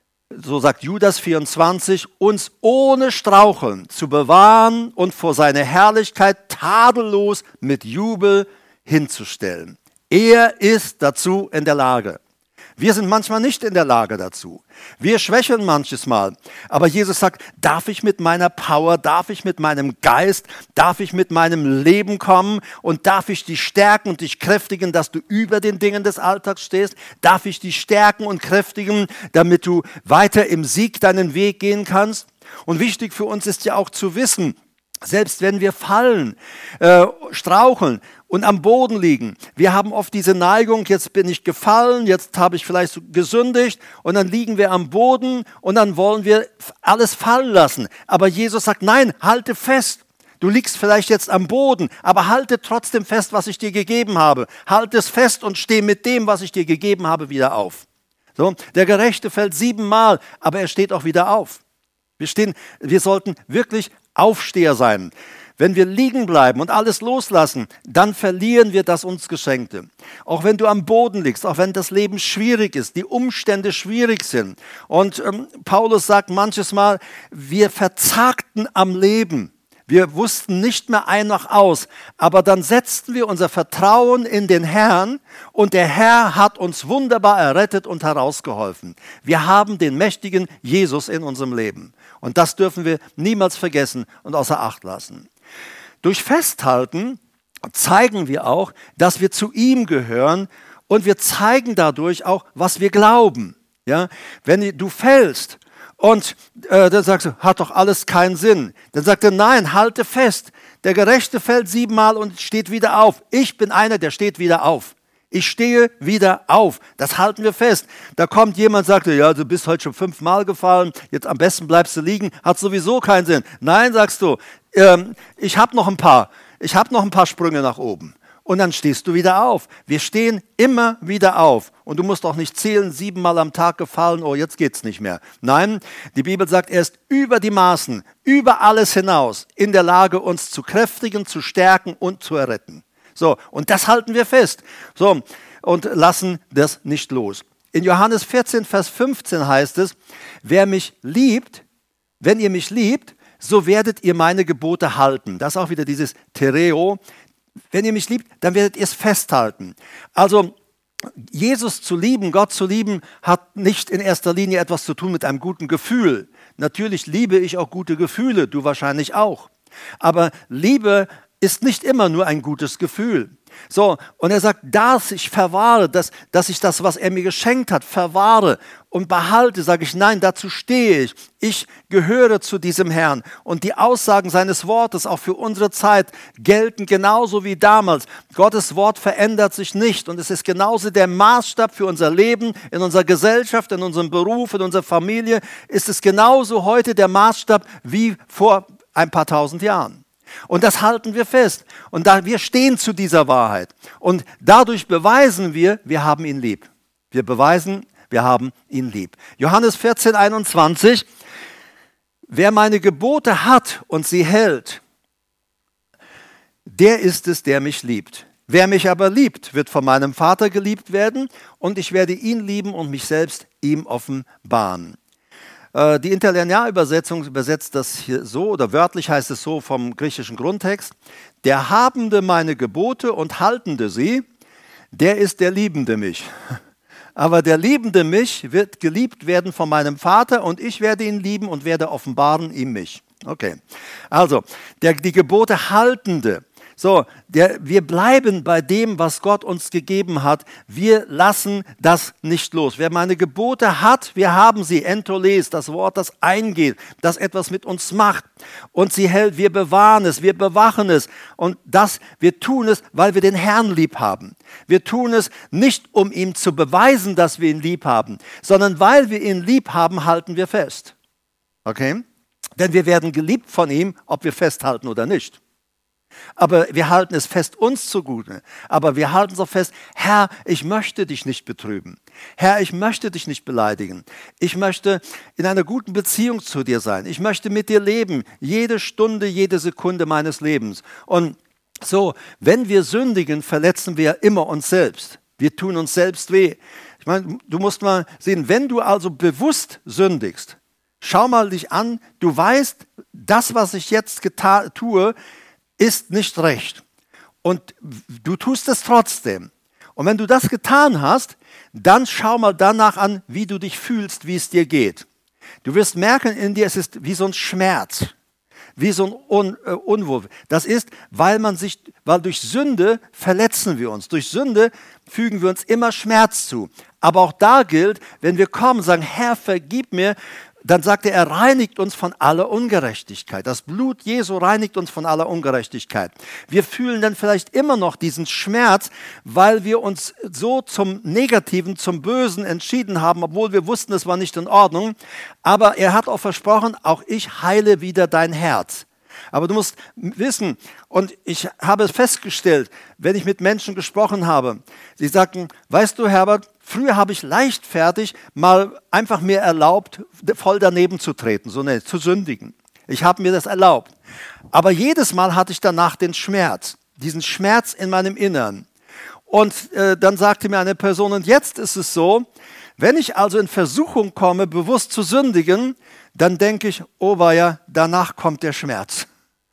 so sagt Judas vierundzwanzig, uns ohne Straucheln zu bewahren und vor seine Herrlichkeit tadellos mit Jubel hinzustellen. Er ist dazu in der Lage. Wir sind manchmal nicht in der Lage dazu. Wir schwächeln manches Mal. Aber Jesus sagt, darf ich mit meiner Power, darf ich mit meinem Geist, darf ich mit meinem Leben kommen und darf ich dich stärken und dich kräftigen, dass du über den Dingen des Alltags stehst? Darf ich dich stärken und kräftigen, damit du weiter im Sieg deinen Weg gehen kannst? Und wichtig für uns ist ja auch zu wissen, selbst wenn wir fallen, äh, straucheln und am Boden liegen, wir haben oft diese Neigung, jetzt bin ich gefallen, jetzt habe ich vielleicht gesündigt und dann liegen wir am Boden und dann wollen wir alles fallen lassen. Aber Jesus sagt, nein, halte fest. Du liegst vielleicht jetzt am Boden, aber halte trotzdem fest, was ich dir gegeben habe. Halte es fest und steh mit dem, was ich dir gegeben habe, wieder auf. So, der Gerechte fällt siebenmal, aber er steht auch wieder auf. Wir stehen, wir sollten wirklich Aufsteher sein. Wenn wir liegen bleiben und alles loslassen, dann verlieren wir das uns Geschenkte. Auch wenn du am Boden liegst, auch wenn das Leben schwierig ist, die Umstände schwierig sind. Und ähm, Paulus sagt manches Mal, wir verzagten am Leben. Wir wussten nicht mehr ein noch aus, aber dann setzten wir unser Vertrauen in den Herrn und der Herr hat uns wunderbar errettet und herausgeholfen. Wir haben den mächtigen Jesus in unserem Leben und das dürfen wir niemals vergessen und außer Acht lassen. Durch Festhalten zeigen wir auch, dass wir zu ihm gehören und wir zeigen dadurch auch, was wir glauben. Ja? Wenn du fällst, und äh, dann sagst du, hat doch alles keinen Sinn. Dann sagt er, nein, halte fest. Der Gerechte fällt siebenmal und steht wieder auf. Ich bin einer, der steht wieder auf. Ich stehe wieder auf. Das halten wir fest. Da kommt jemand und sagt, ja, du bist heute schon fünfmal gefallen, jetzt am besten bleibst du liegen. Hat sowieso keinen Sinn. Nein, sagst du, ähm, ich habe noch ein paar. Ich habe noch ein paar Sprünge nach oben. Und dann stehst du wieder auf. Wir stehen immer wieder auf. Und du musst auch nicht zählen, siebenmal am Tag gefallen, oh, jetzt geht's nicht mehr. Nein, die Bibel sagt, er ist über die Maßen, über alles hinaus in der Lage, uns zu kräftigen, zu stärken und zu erretten. So, und das halten wir fest. So, und lassen das nicht los. In Johannes vierzehn, Vers fünfzehn heißt es, wer mich liebt, wenn ihr mich liebt, so werdet ihr meine Gebote halten. Das ist auch wieder dieses Tereo. Wenn ihr mich liebt, dann werdet ihr es festhalten. Also Jesus zu lieben, Gott zu lieben, hat nicht in erster Linie etwas zu tun mit einem guten Gefühl. Natürlich liebe ich auch gute Gefühle, du wahrscheinlich auch. Aber Liebe ist nicht immer nur ein gutes Gefühl. So, und er sagt, dass ich verwahre, dass, dass ich das, was er mir geschenkt hat, verwahre und behalte, sage ich, nein, dazu stehe ich. Ich gehöre zu diesem Herrn. Und die Aussagen seines Wortes auch für unsere Zeit gelten genauso wie damals. Gottes Wort verändert sich nicht und es ist genauso der Maßstab für unser Leben, in unserer Gesellschaft, in unserem Beruf, in unserer Familie, ist es genauso heute der Maßstab wie vor ein paar tausend Jahren. Und das halten wir fest. Und da, wir stehen zu dieser Wahrheit. Und dadurch beweisen wir, wir haben ihn lieb. Wir beweisen, wir haben ihn lieb. Johannes vierzehn, einundzwanzig. Wer meine Gebote hat und sie hält, der ist es, der mich liebt. Wer mich aber liebt, wird von meinem Vater geliebt werden und ich werde ihn lieben und mich selbst ihm offenbaren. Die Interlinearübersetzung übersetzt das hier so, oder wörtlich heißt es so vom griechischen Grundtext, der Habende meine Gebote und Haltende sie, der ist der Liebende mich. Aber der Liebende mich wird geliebt werden von meinem Vater und ich werde ihn lieben und werde offenbaren ihm mich. Okay, also der, die Gebote Haltende. So, der, wir bleiben bei dem, was Gott uns gegeben hat. Wir lassen das nicht los. Wer meine Gebote hat, wir haben sie. Entoles, das Wort, das eingeht, das etwas mit uns macht. Und sie hält, wir bewahren es, wir bewachen es. Und das, wir tun es, weil wir den Herrn lieb haben. Wir tun es nicht, um ihm zu beweisen, dass wir ihn lieb haben, sondern weil wir ihn lieb haben, halten wir fest. Okay? Denn wir werden geliebt von ihm, ob wir festhalten oder nicht. Aber wir halten es fest uns zugute. Aber wir halten es auch fest, Herr, ich möchte dich nicht betrüben. Herr, ich möchte dich nicht beleidigen. Ich möchte in einer guten Beziehung zu dir sein. Ich möchte mit dir leben, jede Stunde, jede Sekunde meines Lebens. Und so, wenn wir sündigen, verletzen wir immer uns selbst. Wir tun uns selbst weh. Ich meine, du musst mal sehen, wenn du also bewusst sündigst, schau mal dich an, du weißt, das, was ich jetzt geta- tue, ist nicht recht. Und du tust es trotzdem. Und wenn du das getan hast, dann schau mal danach an, wie du dich fühlst, wie es dir geht. Du wirst merken in dir, es ist wie so ein Schmerz, wie so ein Un- äh, Unwohl. Das ist, weil man sich, weil durch Sünde verletzen wir uns. Durch Sünde fügen wir uns immer Schmerz zu. Aber auch da gilt, wenn wir kommen und sagen, Herr, vergib mir, dann sagt er, er reinigt uns von aller Ungerechtigkeit. Das Blut Jesu reinigt uns von aller Ungerechtigkeit. Wir fühlen dann vielleicht immer noch diesen Schmerz, weil wir uns so zum Negativen, zum Bösen entschieden haben, obwohl wir wussten, es war nicht in Ordnung. Aber er hat auch versprochen, auch ich heile wieder dein Herz. Aber du musst wissen, und ich habe es festgestellt, wenn ich mit Menschen gesprochen habe, sie sagten, weißt du, Herbert, früher habe ich leichtfertig mal einfach mir erlaubt, voll daneben zu treten, so ne, zu sündigen. Ich habe mir das erlaubt. Aber jedes Mal hatte ich danach den Schmerz, diesen Schmerz in meinem Innern. Und äh, dann sagte mir eine Person, und jetzt ist es so, wenn ich also in Versuchung komme, bewusst zu sündigen, dann denke ich, oh weia, danach kommt der Schmerz.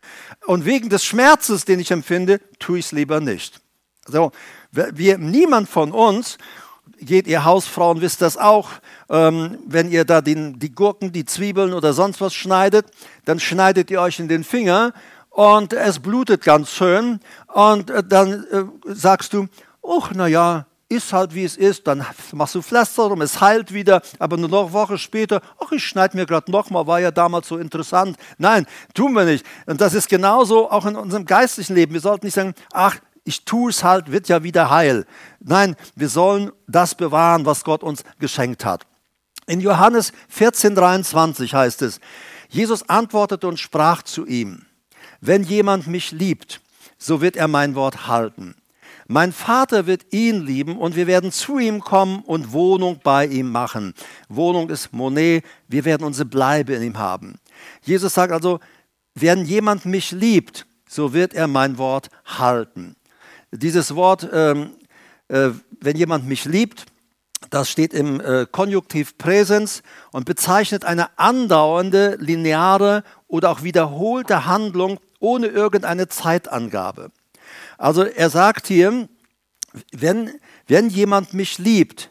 und wegen des Schmerzes, den ich empfinde, tue ich es lieber nicht. So, wir, niemand von uns, geht ihr Hausfrauen, wisst das auch, ähm, wenn ihr da den, die Gurken, die Zwiebeln oder sonst was schneidet, dann schneidet ihr euch in den Finger und es blutet ganz schön und äh, dann äh, sagst du, ach, naja, ist halt wie es ist, dann machst du Pflaster rum, es heilt wieder, aber nur noch eine Woche später, ach, ich schneide mir gerade nochmal, war ja damals so interessant. Nein, tun wir nicht. Und das ist genauso auch in unserem geistlichen Leben. Wir sollten nicht sagen, ach, ich tue es halt, wird ja wieder heil. Nein, wir sollen das bewahren, was Gott uns geschenkt hat. In Johannes vierzehn dreiundzwanzig heißt es, Jesus antwortete und sprach zu ihm, wenn jemand mich liebt, so wird er mein Wort halten. Mein Vater wird ihn lieben und wir werden zu ihm kommen und Wohnung bei ihm machen. Wohnung ist Monet, wir werden unsere Bleibe in ihm haben. Jesus sagt also, wenn jemand mich liebt, so wird er mein Wort halten. Dieses Wort, ähm, äh, wenn jemand mich liebt, das steht im äh, Konjunktiv Präsens und bezeichnet eine andauernde, lineare oder auch wiederholte Handlung ohne irgendeine Zeitangabe. Also er sagt hier, wenn, wenn jemand mich liebt,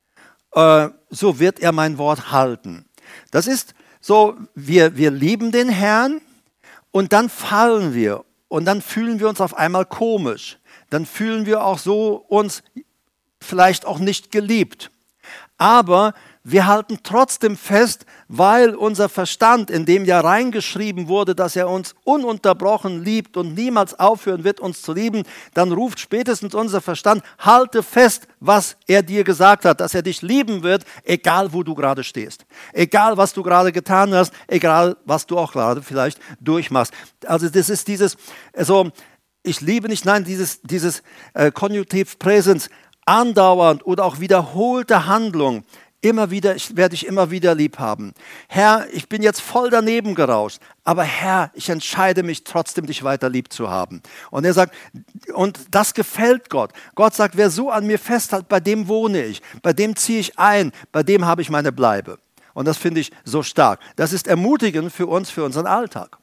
äh, so wird er mein Wort halten. Das ist so, wir, wir lieben den Herrn und dann fallen wir und dann fühlen wir uns auf einmal komisch. Dann fühlen wir auch so uns vielleicht auch nicht geliebt. Aber wir halten trotzdem fest, weil unser Verstand, in dem ja reingeschrieben wurde, dass er uns ununterbrochen liebt und niemals aufhören wird, uns zu lieben, dann ruft spätestens unser Verstand, halte fest, was er dir gesagt hat, dass er dich lieben wird, egal wo du gerade stehst. Egal, was du gerade getan hast, egal, was du auch gerade vielleicht durchmachst. Also das ist dieses, also ich liebe nicht, nein, dieses, dieses äh, Konjunktiv Präsens, andauernd oder auch wiederholte Handlung, immer wieder, ich werde dich immer wieder lieb haben. Herr, ich bin jetzt voll daneben gerauscht, aber Herr, ich entscheide mich trotzdem, dich weiter lieb zu haben. Und er sagt, und das gefällt Gott. Gott sagt, wer so an mir festhält, bei dem wohne ich, bei dem ziehe ich ein, bei dem habe ich meine Bleibe. Und das finde ich so stark. Das ist ermutigend für uns, für unseren Alltag.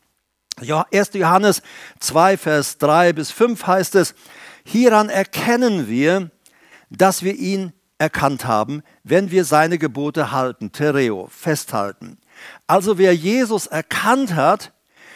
erster Johannes zwei, Vers drei bis fünf heißt es, hieran erkennen wir, dass wir ihn erkannt haben, wenn wir seine Gebote halten, Tereo, festhalten. Also wer Jesus erkannt hat,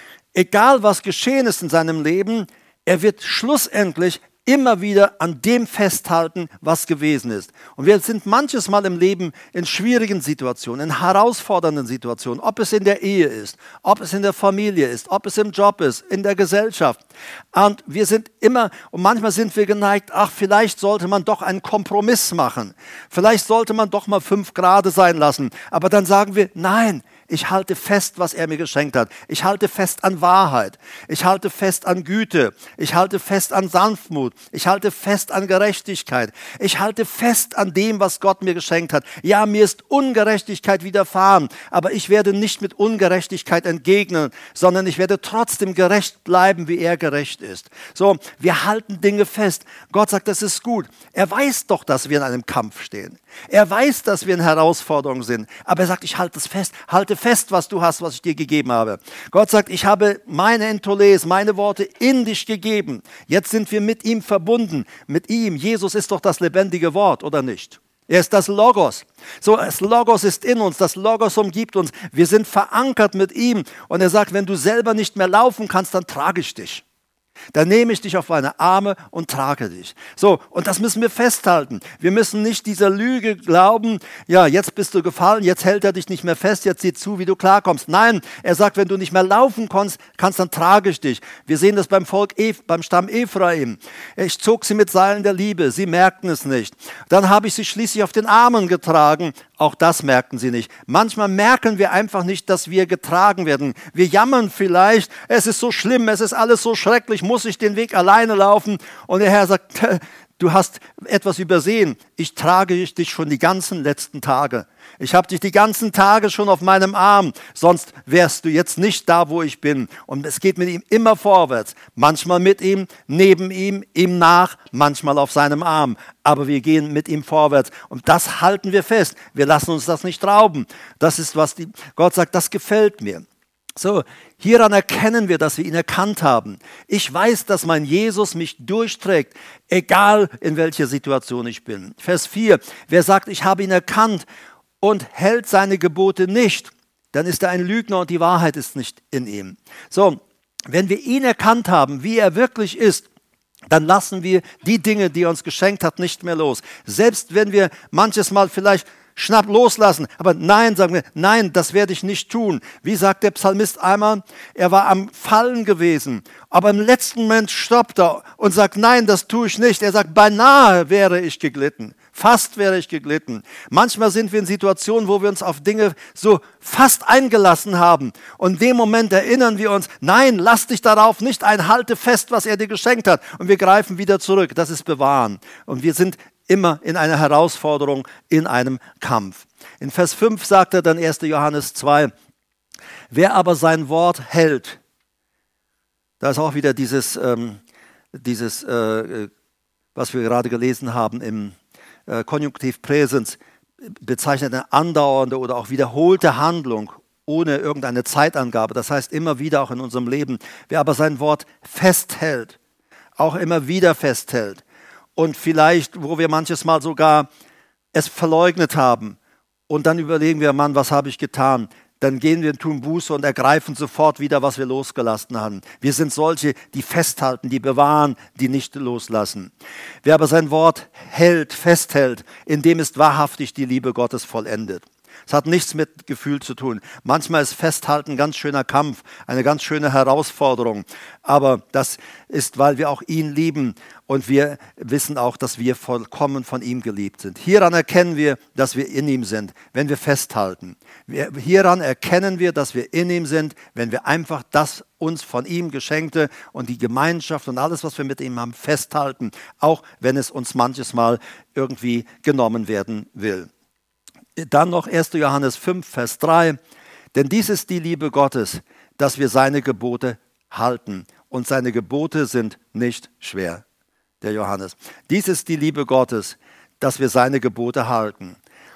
egal was geschehen ist in seinem Leben, er wird schlussendlich immer wieder an dem festhalten, was gewesen ist. Und wir sind manches Mal im Leben in schwierigen Situationen, in herausfordernden Situationen, ob es in der Ehe ist, ob es in der Familie ist, ob es im Job ist, in der Gesellschaft. Und wir sind immer, und manchmal sind wir geneigt, ach, vielleicht sollte man doch einen Kompromiss machen. Vielleicht sollte man doch mal fünf Grade sein lassen. Aber dann sagen wir, nein, ich halte fest, was er mir geschenkt hat. Ich halte fest an Wahrheit. Ich halte fest an Güte. Ich halte fest an Sanftmut. Ich halte fest an Gerechtigkeit. Ich halte fest an dem, was Gott mir geschenkt hat. Ja, mir ist Ungerechtigkeit widerfahren, aber ich werde nicht mit Ungerechtigkeit entgegnen, sondern ich werde trotzdem gerecht bleiben, wie er gerecht ist. So, wir halten Dinge fest. Gott sagt, das ist gut. Er weiß doch, dass wir in einem Kampf stehen. Er weiß, dass wir in Herausforderungen sind, aber er sagt, ich halte es fest, halte fest, was du hast, was ich dir gegeben habe. Gott sagt, ich habe meine Entoles, meine Worte in dich gegeben. Jetzt sind wir mit ihm verbunden, mit ihm. Jesus ist doch das lebendige Wort, oder nicht? Er ist das Logos. So, das Logos ist in uns, das Logos umgibt uns. Wir sind verankert mit ihm und er sagt, wenn du selber nicht mehr laufen kannst, dann trage ich dich. Dann nehme ich dich auf meine Arme und trage dich. So, und das müssen wir festhalten. Wir müssen nicht dieser Lüge glauben, ja, jetzt bist du gefallen, jetzt hält er dich nicht mehr fest, jetzt sieh zu, wie du klarkommst. Nein, er sagt, wenn du nicht mehr laufen kannst, kannst dann trage ich dich. Wir sehen das beim Volk, beim Stamm Ephraim. Ich zog sie mit Seilen der Liebe, sie merkten es nicht. Dann habe ich sie schließlich auf den Armen getragen. Auch das merkten sie nicht. Manchmal merken wir einfach nicht, dass wir getragen werden. Wir jammern vielleicht, es ist so schlimm, es ist alles so schrecklich, muss ich den Weg alleine laufen? Und der Herr sagt, du hast etwas übersehen. Ich trage dich schon die ganzen letzten Tage. Ich habe dich die ganzen Tage schon auf meinem Arm, sonst wärst du jetzt nicht da, wo ich bin. Und es geht mit ihm immer vorwärts. Manchmal mit ihm, neben ihm, ihm nach, manchmal auf seinem Arm. Aber wir gehen mit ihm vorwärts. Und das halten wir fest. Wir lassen uns das nicht rauben. Das ist, was die, Gott sagt, das gefällt mir. So, hieran erkennen wir, dass wir ihn erkannt haben. Ich weiß, dass mein Jesus mich durchträgt, egal in welcher Situation ich bin. Vers vier, wer sagt, ich habe ihn erkannt und hält seine Gebote nicht, dann ist er ein Lügner und die Wahrheit ist nicht in ihm. So, wenn wir ihn erkannt haben, wie er wirklich ist, dann lassen wir die Dinge, die er uns geschenkt hat, nicht mehr los. Selbst wenn wir manches Mal vielleicht schnapp loslassen, aber nein, sagen wir, nein, das werde ich nicht tun. Wie sagt der Psalmist einmal, er war am Fallen gewesen, aber im letzten Moment stoppt er und sagt, nein, das tue ich nicht. Er sagt, beinahe wäre ich geglitten, fast wäre ich geglitten. Manchmal sind wir in Situationen, wo wir uns auf Dinge so fast eingelassen haben und in dem Moment erinnern wir uns, nein, lass dich darauf nicht ein, halte fest, was er dir geschenkt hat und wir greifen wieder zurück. Das ist Bewahren und wir sind immer in einer Herausforderung, in einem Kampf. In Vers fünf sagt er dann erster Johannes zwei, wer aber sein Wort hält, da ist auch wieder dieses, ähm, dieses äh, was wir gerade gelesen haben im äh, Konjunktiv Präsens, bezeichnet eine andauernde oder auch wiederholte Handlung ohne irgendeine Zeitangabe. Das heißt immer wieder auch in unserem Leben, wer aber sein Wort festhält, auch immer wieder festhält, und vielleicht, wo wir manches Mal sogar es verleugnet haben und dann überlegen wir, Mann, was habe ich getan? Dann gehen wir und tun Buße und ergreifen sofort wieder, was wir losgelassen haben. Wir sind solche, die festhalten, die bewahren, die nicht loslassen. Wer aber sein Wort hält, festhält, in dem ist wahrhaftig die Liebe Gottes vollendet. Es hat nichts mit Gefühl zu tun. Manchmal ist Festhalten ein ganz schöner Kampf, eine ganz schöne Herausforderung. Aber das ist, weil wir auch ihn lieben und wir wissen auch, dass wir vollkommen von ihm geliebt sind. Hieran erkennen wir, dass wir in ihm sind, wenn wir festhalten. Wir, hieran erkennen wir, dass wir in ihm sind, wenn wir einfach das uns von ihm Geschenkte und die Gemeinschaft und alles, was wir mit ihm haben, festhalten, auch wenn es uns manches Mal irgendwie genommen werden will. Dann noch erster Johannes fünf, Vers drei. Denn dies ist die Liebe Gottes, dass wir seine Gebote halten. Und seine Gebote sind nicht schwer. Der Johannes. Dies ist die Liebe Gottes, dass wir seine Gebote halten.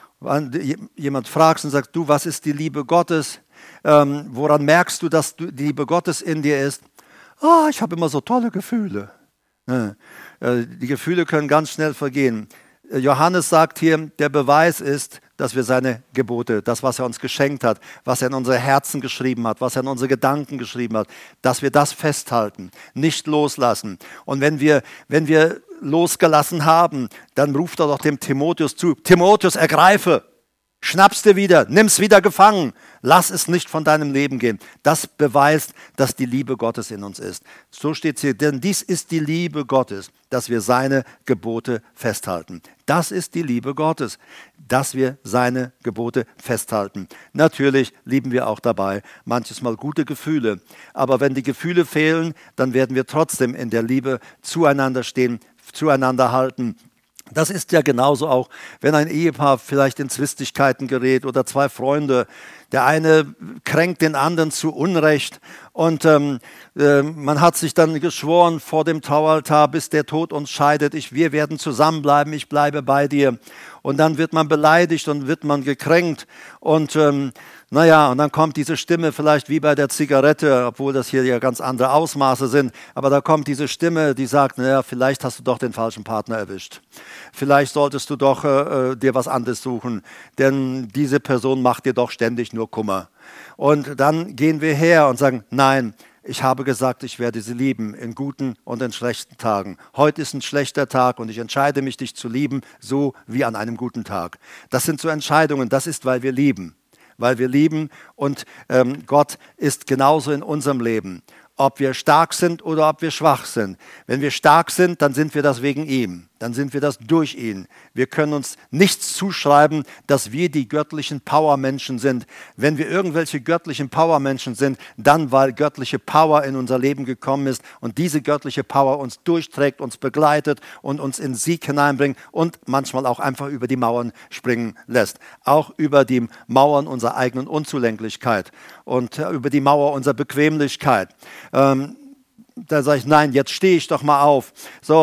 Wenn jemand fragt und sagt, du, was ist die Liebe Gottes? Ähm, woran merkst du, dass du, die Liebe Gottes in dir ist? Ah, ich habe immer so tolle Gefühle. Ja, äh, die Gefühle können ganz schnell vergehen. Johannes sagt hier, der Beweis ist, dass wir seine Gebote, das, was er uns geschenkt hat, was er in unsere Herzen geschrieben hat, was er in unsere Gedanken geschrieben hat, dass wir das festhalten, nicht loslassen. Und wenn wir, wenn wir losgelassen haben, dann ruft er doch dem Timotheus zu, Timotheus, ergreife, schnapp's dir wieder, nimm's wieder gefangen, lass es nicht von deinem Leben gehen. Das beweist, dass die Liebe Gottes in uns ist. So steht es hier, denn dies ist die Liebe Gottes, dass wir seine Gebote festhalten. Das ist die Liebe Gottes, dass wir seine Gebote festhalten. Natürlich lieben wir auch dabei manches Mal gute Gefühle, aber wenn die Gefühle fehlen, dann werden wir trotzdem in der Liebe zueinander stehen, zueinander halten. Das ist ja genauso auch, wenn ein Ehepaar vielleicht in Zwistigkeiten gerät oder zwei Freunde. Der eine kränkt den anderen zu Unrecht und ähm, äh, man hat sich dann geschworen vor dem Traualtar, bis der Tod uns scheidet, ich, wir werden zusammenbleiben, ich bleibe bei dir. Und dann wird man beleidigt und wird man gekränkt und ähm, naja, und dann kommt diese Stimme vielleicht wie bei der Zigarette, obwohl das hier ja ganz andere Ausmaße sind, aber da kommt diese Stimme, die sagt, naja, vielleicht hast du doch den falschen Partner erwischt. Vielleicht solltest du doch äh, dir was anderes suchen, denn diese Person macht dir doch ständig nur Kummer. Und dann gehen wir her und sagen, nein, ich habe gesagt, ich werde sie lieben, in guten und in schlechten Tagen. Heute ist ein schlechter Tag und ich entscheide mich, dich zu lieben, so wie an einem guten Tag. Das sind so Entscheidungen, das ist, weil wir lieben. Weil wir lieben und ähm, Gott ist genauso in unserem Leben. Ob wir stark sind oder ob wir schwach sind. Wenn wir stark sind, dann sind wir das wegen ihm. Dann sind wir das durch ihn. Wir können uns nichts zuschreiben, dass wir die göttlichen Powermenschen sind. Wenn wir irgendwelche göttlichen Powermenschen sind, dann weil göttliche Power in unser Leben gekommen ist und diese göttliche Power uns durchträgt, uns begleitet und uns in Sieg hineinbringt und manchmal auch einfach über die Mauern springen lässt. Auch über die Mauern unserer eigenen Unzulänglichkeit und über die Mauer unserer Bequemlichkeit. Ähm, da sage ich, nein, jetzt stehe ich doch mal auf. So,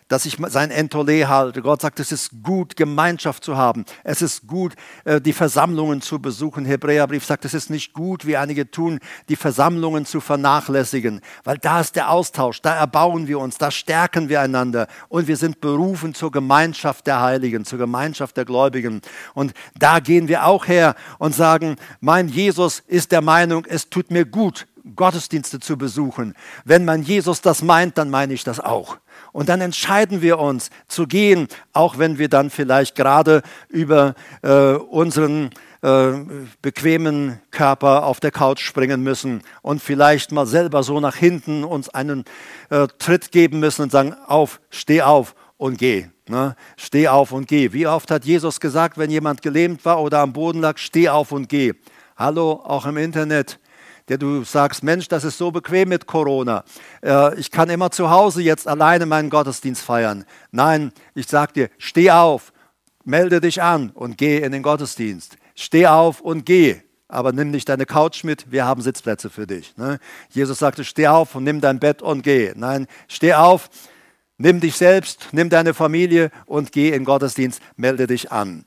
dass ich sein Entole halte. Gott sagt, es ist gut, Gemeinschaft zu haben. Es ist gut, die Versammlungen zu besuchen. Hebräerbrief sagt, es ist nicht gut, wie einige tun, die Versammlungen zu vernachlässigen, weil da ist der Austausch, da erbauen wir uns, da stärken wir einander und wir sind berufen zur Gemeinschaft der Heiligen, zur Gemeinschaft der Gläubigen. Und da gehen wir auch her und sagen, mein Jesus ist der Meinung, es tut mir gut, Gottesdienste zu besuchen. Wenn mein Jesus das meint, dann meine ich das auch. Und dann entscheiden wir uns zu gehen, auch wenn wir dann vielleicht gerade über äh, unseren äh, bequemen Körper auf der Couch springen müssen und vielleicht mal selber so nach hinten uns einen äh, Tritt geben müssen und sagen, auf, steh auf und geh. Ne? Steh auf und geh. Wie oft hat Jesus gesagt, wenn jemand gelähmt war oder am Boden lag, steh auf und geh. Hallo, auch im Internet, der du sagst, Mensch, das ist so bequem mit Corona. Äh, ich kann immer zu Hause jetzt alleine meinen Gottesdienst feiern. Nein, ich sage dir, steh auf, melde dich an und geh in den Gottesdienst. Steh auf und geh, aber nimm nicht deine Couch mit, wir haben Sitzplätze für dich. Ne? Jesus sagte, steh auf und nimm dein Bett und geh. Nein, steh auf, nimm dich selbst, nimm deine Familie und geh in den Gottesdienst, melde dich an.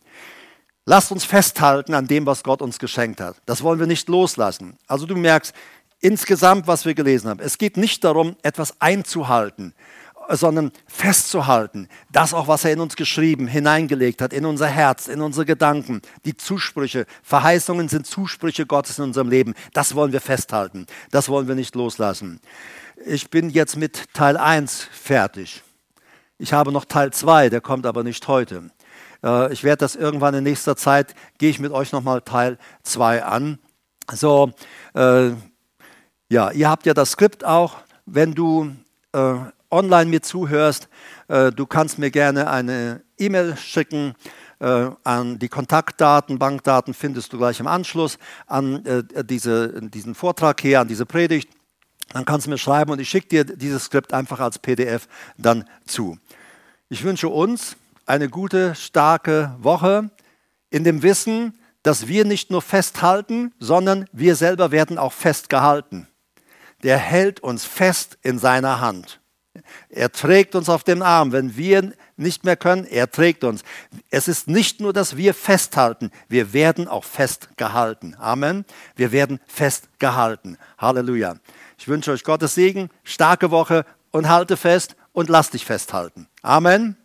Lasst uns festhalten an dem, was Gott uns geschenkt hat. Das wollen wir nicht loslassen. Also du merkst, insgesamt, was wir gelesen haben, es geht nicht darum, etwas einzuhalten, sondern festzuhalten. Das auch, was er in uns geschrieben, hineingelegt hat, in unser Herz, in unsere Gedanken. Die Zusprüche, Verheißungen sind Zusprüche Gottes in unserem Leben. Das wollen wir festhalten. Das wollen wir nicht loslassen. Ich bin jetzt mit Teil eins fertig. Ich habe noch Teil zwei, der kommt aber nicht heute. Ich werde das irgendwann in nächster Zeit, gehe ich mit euch nochmal Teil zwei an. So, äh, ja, ihr habt ja das Skript auch. Wenn du äh, online mir zuhörst, äh, du kannst mir gerne eine E-Mail schicken äh, an die Kontaktdaten, Bankdaten findest du gleich im Anschluss an äh, diese, diesen Vortrag hier, an diese Predigt. Dann kannst du mir schreiben und ich schicke dir dieses Skript einfach als P D F dann zu. Ich wünsche uns eine gute, starke Woche in dem Wissen, dass wir nicht nur festhalten, sondern wir selber werden auch festgehalten. Der hält uns fest in seiner Hand. Er trägt uns auf den Arm. Wenn wir nicht mehr können, er trägt uns. Es ist nicht nur, dass wir festhalten, wir werden auch festgehalten. Amen. Wir werden festgehalten. Halleluja. Ich wünsche euch Gottes Segen, starke Woche und halte fest und lass dich festhalten. Amen.